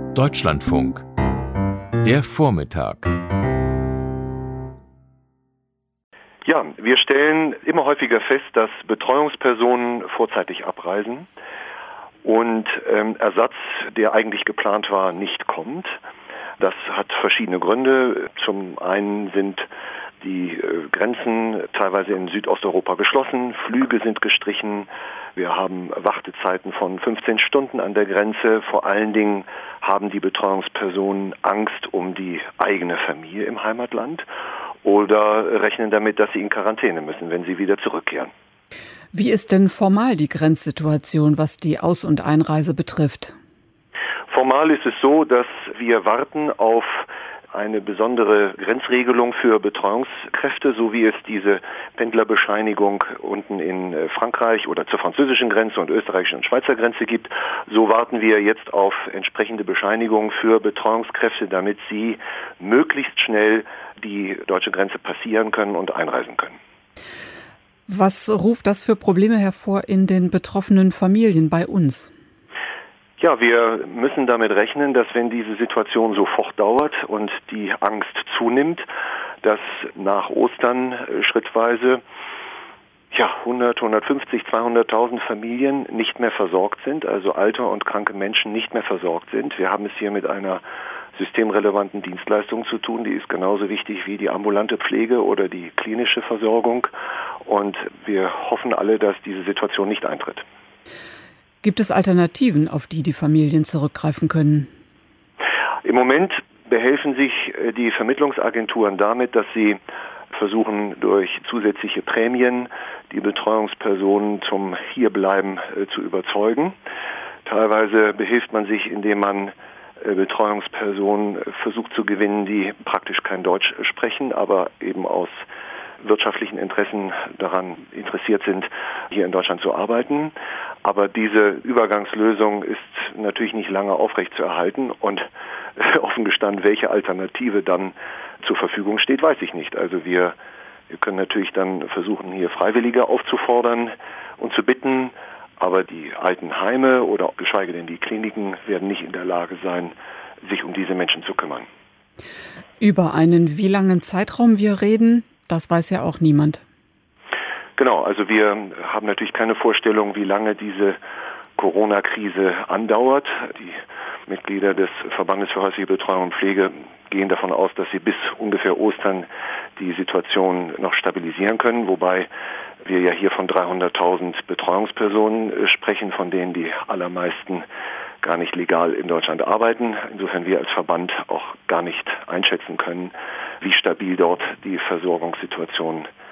Deutschlandfunk. Der Vormittag. Ja, wir stellen immer häufiger fest, dass Betreuungspersonen vorzeitig abreisen und Ersatz, der eigentlich geplant war, nicht kommt. Das hat verschiedene Gründe. Zum einen sind die Grenzen teilweise in Südosteuropa geschlossen, Flüge sind gestrichen, wir haben Wartezeiten von 15 Stunden an der Grenze. Vor allen Dingen haben die Betreuungspersonen Angst um die eigene Familie im Heimatland oder rechnen damit, dass sie in Quarantäne müssen, wenn sie wieder zurückkehren. Wie ist denn formal die Grenzsituation, was die Aus- und Einreise betrifft? Formal ist es so, dass wir warten auf eine besondere Grenzregelung für Betreuungskräfte, so wie es diese Pendlerbescheinigung unten in Frankreich oder zur französischen Grenze und österreichischen und Schweizer Grenze gibt. So warten wir jetzt auf entsprechende Bescheinigungen für Betreuungskräfte, damit sie möglichst schnell die deutsche Grenze passieren können und einreisen können. Was ruft das für Probleme hervor in den betroffenen Familien bei uns? Ja, wir müssen damit rechnen, dass wenn diese Situation so fortdauert und die Angst zunimmt, dass nach Ostern schrittweise 100, 150, 200.000 Familien nicht mehr versorgt sind, also alte und kranke Menschen nicht mehr versorgt sind. Wir haben es hier mit einer systemrelevanten Dienstleistung zu tun, die ist genauso wichtig wie die ambulante Pflege oder die klinische Versorgung, und wir hoffen alle, dass diese Situation nicht eintritt. Gibt es Alternativen, auf die die Familien zurückgreifen können? Im Moment behelfen sich die Vermittlungsagenturen damit, dass sie versuchen, durch zusätzliche Prämien die Betreuungspersonen zum Hierbleiben zu überzeugen. Teilweise behilft man sich, indem man Betreuungspersonen versucht zu gewinnen, die praktisch kein Deutsch sprechen, aber eben aus wirtschaftlichen Interessen daran interessiert sind, hier in Deutschland zu arbeiten. Aber diese Übergangslösung ist natürlich nicht lange aufrechtzuerhalten, und offen gestanden, welche Alternative dann zur Verfügung steht, weiß ich nicht. Also wir können natürlich dann versuchen, hier Freiwillige aufzufordern und zu bitten, aber die Altenheime oder geschweige denn die Kliniken werden nicht in der Lage sein, sich um diese Menschen zu kümmern. Über einen wie langen Zeitraum wir reden, das weiß ja auch niemand. Genau, also wir haben natürlich keine Vorstellung, wie lange diese Corona-Krise andauert. Die Mitglieder des Verbandes für häusliche Betreuung und Pflege gehen davon aus, dass sie bis ungefähr Ostern die Situation noch stabilisieren können, wobei wir ja hier von 300.000 Betreuungspersonen sprechen, von denen die allermeisten gar nicht legal in Deutschland arbeiten. Insofern wir als Verband auch gar nicht einschätzen können, wie stabil dort die Versorgungssituation